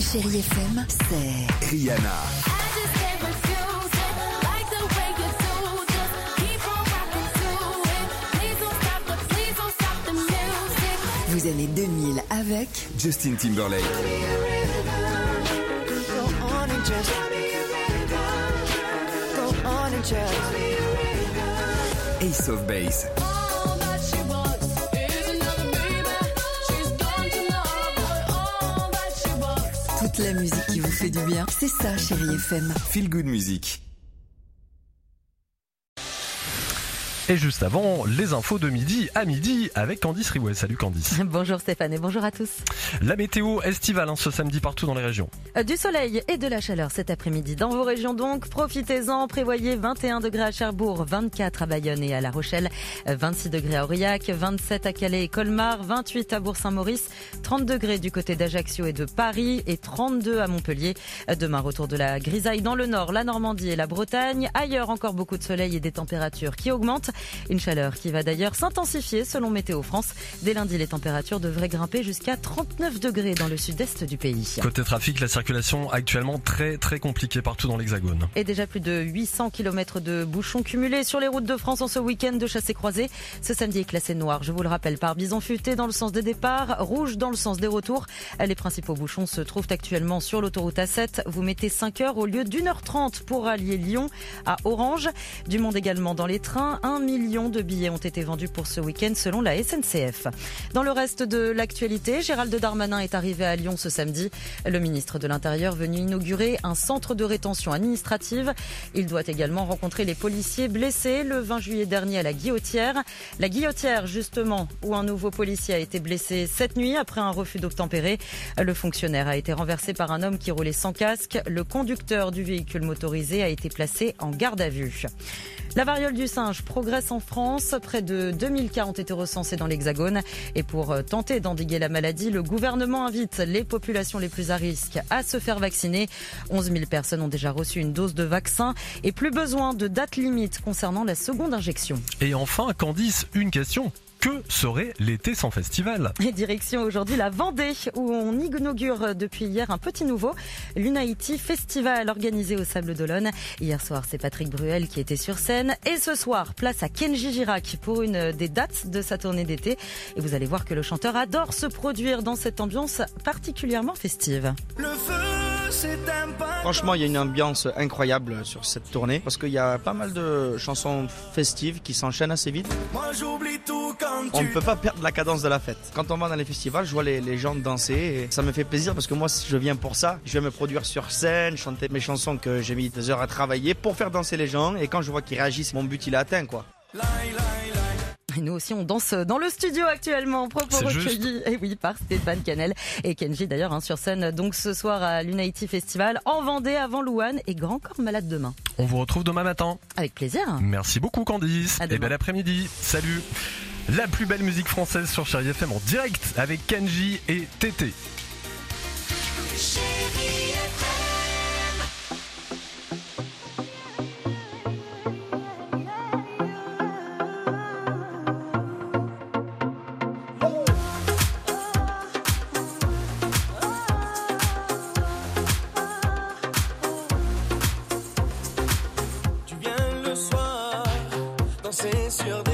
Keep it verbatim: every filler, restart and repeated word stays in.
Chérie F M, c'est Rihanna. Vous aimez deux mille avec Justin Timberlake. Ace of Base. toute la musique qui vous fait du bien. C'est ça, Chérie F M. Feel Good Music. Et juste avant, les infos de midi à midi avec Candice Riouet. Salut Candice. Bonjour Stéphane et bonjour à tous. La météo estivale hein, ce samedi partout dans les régions. Du soleil et de la chaleur cet après-midi dans vos régions donc. Profitez-en, prévoyez vingt et un degrés à Cherbourg, vingt-quatre à Bayonne et à La Rochelle, vingt-six degrés à Aurillac, vingt-sept à Calais et Colmar, vingt-huit à Bourg-Saint-Maurice, trente degrés du côté d'Ajaccio et de Paris et trente-deux à Montpellier. Demain, retour de la grisaille dans le nord, la Normandie et la Bretagne. Ailleurs, encore beaucoup de soleil et des températures qui augmentent. Une chaleur qui va d'ailleurs s'intensifier selon Météo France. Dès lundi, les températures devraient grimper jusqu'à trente-neuf degrés dans le sud-est du pays. Côté trafic, la circulation actuellement très très compliquée partout dans l'Hexagone. Et déjà plus de huit cents kilomètres de bouchons cumulés sur les routes de France en ce week-end de chassé-croisé. Ce samedi est classé noir, je vous le rappelle, par bison futé dans le sens des départs, rouge dans le sens des retours. Les principaux bouchons se trouvent actuellement sur l'autoroute A sept. Vous mettez cinq heures au lieu d'une heure trente pour allier Lyon à Orange. Du monde également dans les trains. Un million de billets ont été vendus pour ce week-end selon la S N C F. Dans le reste de l'actualité, Gérald Darmanin est arrivé à Lyon ce samedi. Le ministre de l'Intérieur venu inaugurer un centre de rétention administrative. Il doit également rencontrer les policiers blessés le vingt juillet dernier à la Guillotière. La Guillotière, justement, où un nouveau policier a été blessé cette nuit après un refus d'obtempérer. Le fonctionnaire a été renversé par un homme qui roulait sans casque. Le conducteur du véhicule motorisé a été placé en garde à vue. La variole du singe progresse en France. Près de deux mille cas ont été recensés dans l'Hexagone. Et pour tenter d'endiguer la maladie, le gouvernement invite les populations les plus à risque à se faire vacciner. onze mille personnes ont déjà reçu une dose de vaccin et plus besoin de date limite concernant la seconde injection. Et enfin, Candice, une question. Que serait l'été sans festival ? Et direction aujourd'hui la Vendée, où on inaugure depuis hier un petit nouveau, l'Unity Festival organisé au Sable d'Olonne. Hier soir, c'est Patrick Bruel qui était sur scène. Et ce soir, place à Kenji Girac pour une des dates de sa tournée d'été. Et vous allez voir que le chanteur adore se produire dans cette ambiance particulièrement festive. Le feu, franchement, il y a une ambiance incroyable sur cette tournée parce qu'il y a pas mal de chansons festives qui s'enchaînent assez vite. Moi, j'oublie tout quand on ne peut pas perdre la cadence de la fête. Quand on va dans les festivals, je vois les, les gens danser et ça me fait plaisir parce que moi, je viens pour ça. Je viens me produire sur scène, chanter mes chansons que j'ai mis des heures à travailler pour faire danser les gens. Et quand je vois qu'ils réagissent, mon but il est atteint, quoi. Et nous aussi, on danse dans le studio actuellement. Propos recueillis, et oui, par Stéphane Canel et Kenji d'ailleurs hein, sur scène. Donc ce soir à l'Unity Festival en Vendée avant Louane et Grand Corps Malade demain. On vous retrouve demain matin. Avec plaisir. Merci beaucoup Candice. Et bel après-midi. Salut. La plus belle musique française sur Chérie F M en direct avec Kenji et Tété. Tu viens le soir danser sur des